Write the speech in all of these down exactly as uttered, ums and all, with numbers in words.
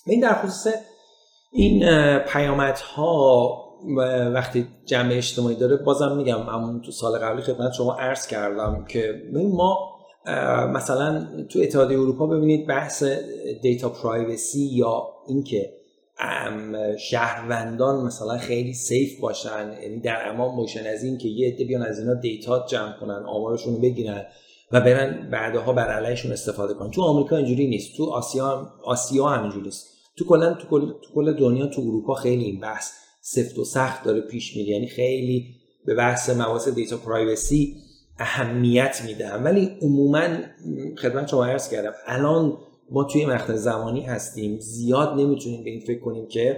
این در خصوص این پیامدها وقتی جنبه اجتماعی داره، بازم میگم همون تو سال قبلی خدمت شما عرض کردم که ما مثلا تو اتحادیه اروپا ببینید بحث دیتا پرایوسی یا اینکه شهروندان مثلا خیلی سیف باشن، یعنی در امان باشن از این که یه عده بیان از اینا دیتا جمع کنن، آمارشون رو بگیرن و برن بعدها بر علیهشون استفاده کنن. تو آمریکا اینجوری نیست، تو آسیا هم آسیا هم اینجوری نیست، تو کلا تو کل تو کل دنیا، تو اروپا خیلی این بحث سفت و سخت داره پیش میره، یعنی خیلی به بحث مباحث دیتا پرایوسی اهمیت میدم. ولی عموما خدمت شما عرض کردم الان ما توی مقطع زمانی هستیم زیاد نمیتونیم به این فکر کنیم که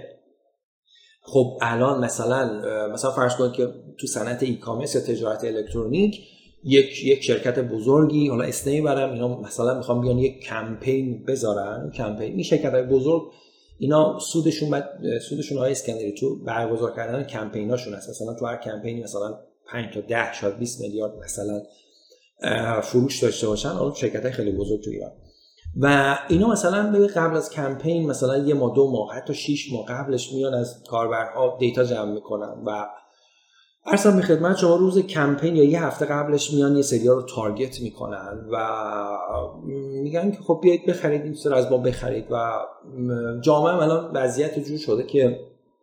خب الان مثلا مثلا فرض کنید که تو صنعت ای کامرس یا تجارت الکترونیک یک یک شرکت بزرگی، حالا اسم نمیبرم، اینا مثلا میخوام بیان یک کمپین بذارن. کمپین این شرکت‌های بزرگ اینا سودشون بعد سودشون های اسکندری تو برگزار کردن کمپیناشون هست. مثلا تو هر کمپینی مثلا پنج تا ده شاید بیست میلیارد مثلا فروش داشته باشن، اون شرکت‌های خیلی بزرگ تو ایران. و اینا مثلا به قبل از کمپین مثلا یه ماه دو ماه حتی شش ماه قبلش میان از کاربرها دیتا جمع میکنن و ارسال می خدمت شما روز کمپین یا یه هفته قبلش میان یه سری‌ها رو تارگت میکنن و میگن که خب بیایید بخرید این سر از ما بخرید. و جامعه الان وضعیت جور شده که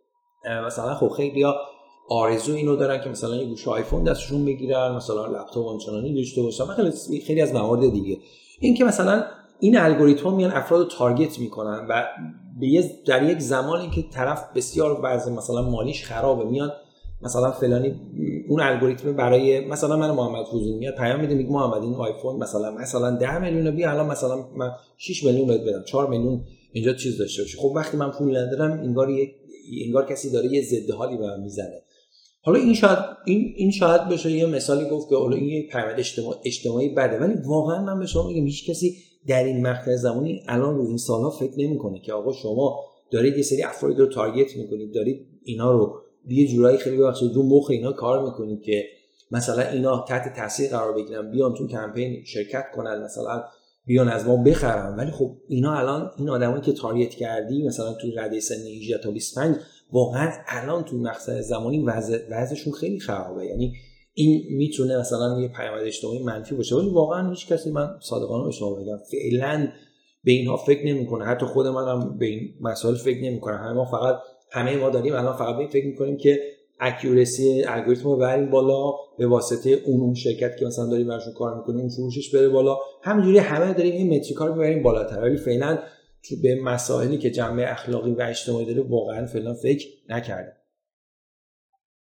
مثلا خب خیلی‌ها آرزو اینو دارن که مثلا یه گوشه آیفون دستشون بگیرن، مثلا لپتاپ اونچنانی داشته باشن، خیلی خیلی از موارد دیگه. این که مثلا این الگوریتم‌ها میان افراد رو تارگت میکنن و به یه در یک زمانی که طرف بسیار وضع مثلا مالیش خرابه میان مثلا فلانی اون الگوریتم برای مثلا من محمد فوزی میاد پیام میده میگه محمد این آیفون مثلا مثلا ده میلیون بیا الان مثلا من شش میلیون بهت بدم، چهار میلیون اینجا چیز داشته باشه. خب وقتی من پول ندارم انگار یک انگار کسی داره یه ضد حالی به من میزنه. حالا این شاید این این شاید بشه یه مثالی گفت که حالا این یه پیامد اجتماعی اجتماعی بده، ولی واقعا من به شما میگم هیچ کسی در این مقطع زمانی الان رو این سالها فکر نمیکنه که آقا شما دارید یه سری افراد رو تارگت میکنید، دارید اینا رو یه جورایی خیلی ببخشید رو مخ اینا کار میکنید که مثلا اینا تحت تاثیر قرار بگیرن، بیان تو کمپین شرکت کنن، مثلا بیان از ما بخرن. ولی خب اینا الان این آدمایی که تارگت کردی مثلا تو رده سن هجده تا بیست و پنج واقعا الان تو مقطع زمانی وضع وضعشون خیلی خرابه. یعنی این میتونه مثلا یه پیامد اجتماعی منفی باشه، ولی واقعا هیچ کسی، من صادقانه به شما بگم، فعلا به اینها فکر نمیکنه. حتی خود منم به این مسائل فکر نمیکنم. همه ما فقط همه ما داریم الان فقط به این فکر میکنیم که اکیورسی الگوریتم رو ببریم بالا به واسطه اون اون شرکت که مثلا داریم براشون کار میکنیم اون فروشش بره بالا. همینجوری همه داریم این متریکا رو ببریم بالاتر، ولی فعلا تو به مسائلی که جنبه اخلاقی و اجتماعی داره واقعا فعلا فکر نکردیم.